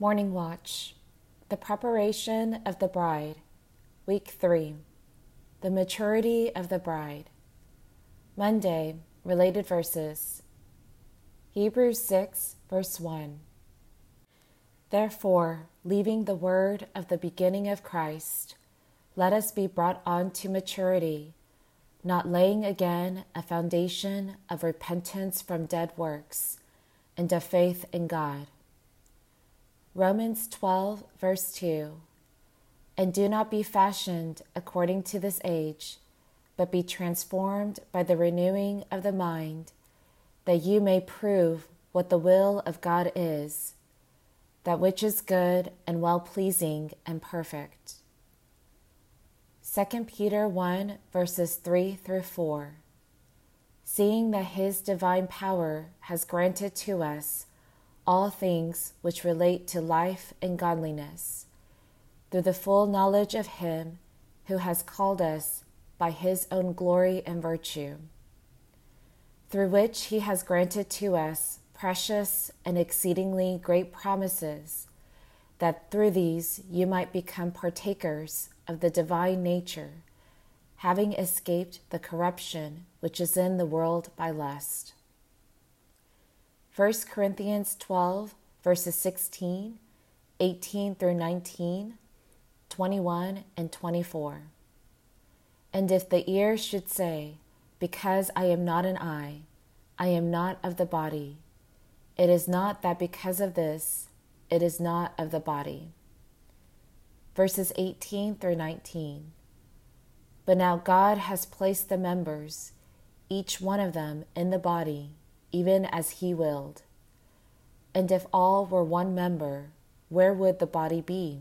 Morning Watch. The Preparation of the Bride. Week 3. The Maturity of the Bride. Monday. Related verses. Hebrews 6, verse 1. Therefore, leaving the word of the beginning of Christ, let us be brought on to maturity, not laying again a foundation of repentance from dead works, and of faith in God. Romans 12, verse 2. And do not be fashioned according to this age, but be transformed by the renewing of the mind, that you may prove what the will of God is, that which is good and well-pleasing and perfect. 2 Peter 1, verses 3 through 4. Seeing that his divine power has granted to us all things which relate to life and godliness, through the full knowledge of him who has called us by his own glory and virtue, through which he has granted to us precious and exceedingly great promises, that through these you might become partakers of the divine nature, having escaped the corruption which is in the world by lust. 1 Corinthians 12, verses 16, 18 through 19, 21, and 24. And if the ear should say, because I am not an eye, I am not of the body, it is not that because of this, it is not of the body. Verses 18 through 19. But now God has placed the members, each one of them, in the body, even as he willed. And if all were one member, where would the body be?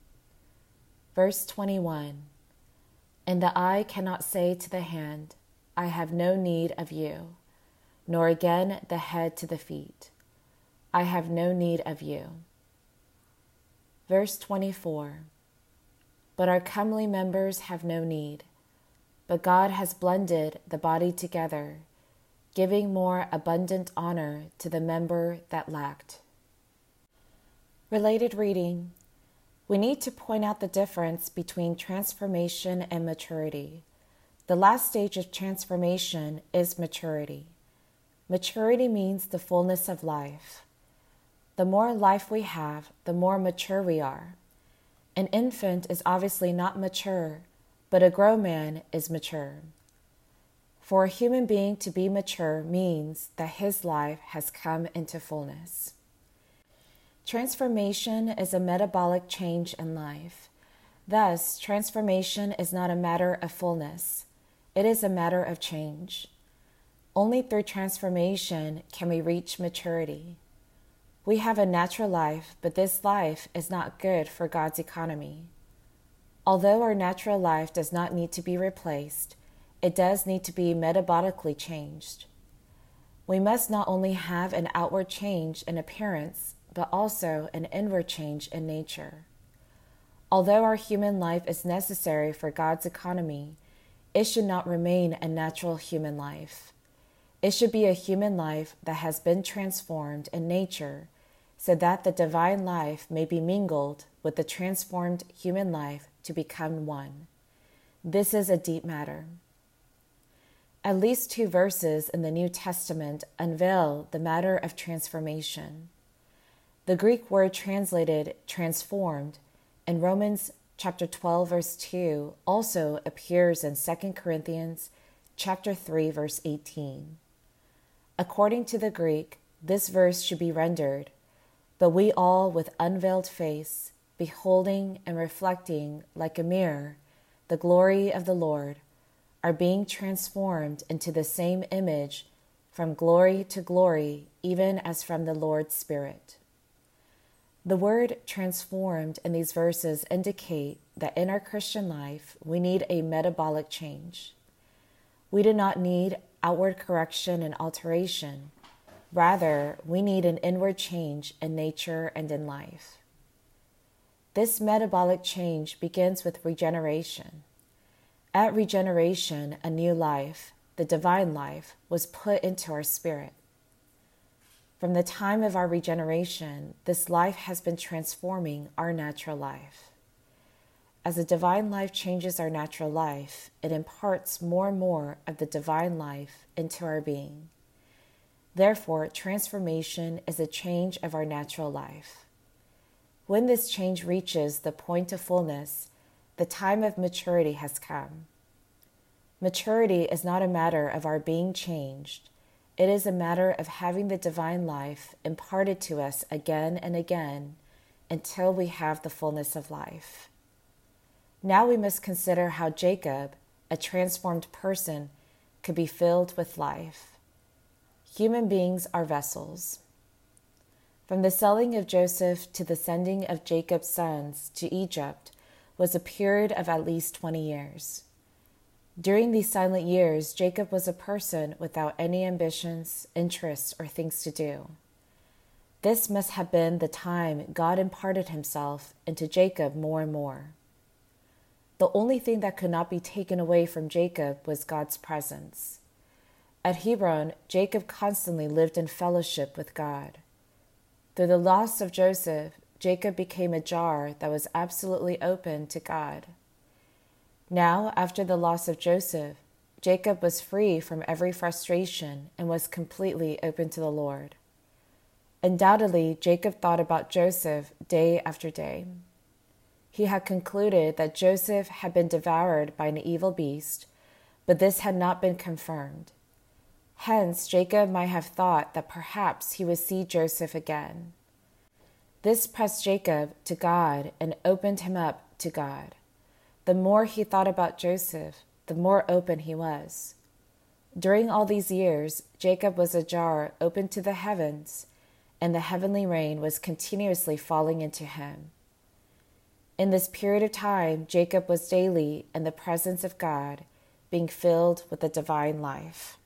Verse 21. And the eye cannot say to the hand, I have no need of you, nor again the head to the feet, I have no need of you. Verse 24. But our comely members have no need, but God has blended the body together, giving more abundant honor to the member that lacked. Related reading. We need to point out the difference between transformation and maturity. The last stage of transformation is maturity. Maturity means the fullness of life. The more life we have, the more mature we are. An infant is obviously not mature, but a grown man is mature. For a human being to be mature means that his life has come into fullness. Transformation is a metabolic change in life. Thus, transformation is not a matter of fullness. It is a matter of change. Only through transformation can we reach maturity. We have a natural life, but this life is not good for God's economy. Although our natural life does not need to be replaced, it does need to be metabolically changed. We must not only have an outward change in appearance, but also an inward change in nature. Although our human life is necessary for God's economy, it should not remain a natural human life. It should be a human life that has been transformed in nature so that the divine life may be mingled with the transformed human life to become one. This is a deep matter. At least 2 verses in the New Testament unveil the matter of transformation. The Greek word translated transformed in Romans chapter 12, verse 2 also appears in 2 Corinthians chapter 3, verse 18. According to the Greek, this verse should be rendered, but we all with unveiled face, beholding and reflecting like a mirror the glory of the Lord, are being transformed into the same image from glory to glory, even as from the Lord's Spirit. The word transformed in these verses indicate that in our Christian life, we need a metabolic change. We do not need outward correction and alteration. Rather, we need an inward change in nature and in life. This metabolic change begins with regeneration. At regeneration, a new life, the divine life, was put into our spirit. From the time of our regeneration, this life has been transforming our natural life. As the divine life changes our natural life, it imparts more and more of the divine life into our being. Therefore, transformation is a change of our natural life. When this change reaches the point of fullness, the time of maturity has come. Maturity is not a matter of our being changed. It is a matter of having the divine life imparted to us again and again until we have the fullness of life. Now we must consider how Jacob, a transformed person, could be filled with life. Human beings are vessels. From the selling of Joseph to the sending of Jacob's sons to Egypt was a period of at least 20 years. During these silent years, Jacob was a person without any ambitions, interests, or things to do. This must have been the time God imparted himself into Jacob more and more. The only thing that could not be taken away from Jacob was God's presence. At Hebron, Jacob constantly lived in fellowship with God. Through the loss of Joseph, Jacob became a jar that was absolutely open to God. Now, after the loss of Joseph, Jacob was free from every frustration and was completely open to the Lord. Undoubtedly, Jacob thought about Joseph day after day. He had concluded that Joseph had been devoured by an evil beast, but this had not been confirmed. Hence, Jacob might have thought that perhaps he would see Joseph again. This pressed Jacob to God and opened him up to God. The more he thought about Joseph, the more open he was. During all these years, Jacob was a jar open to the heavens, and the heavenly rain was continuously falling into him. In this period of time, Jacob was daily in the presence of God, being filled with the divine life.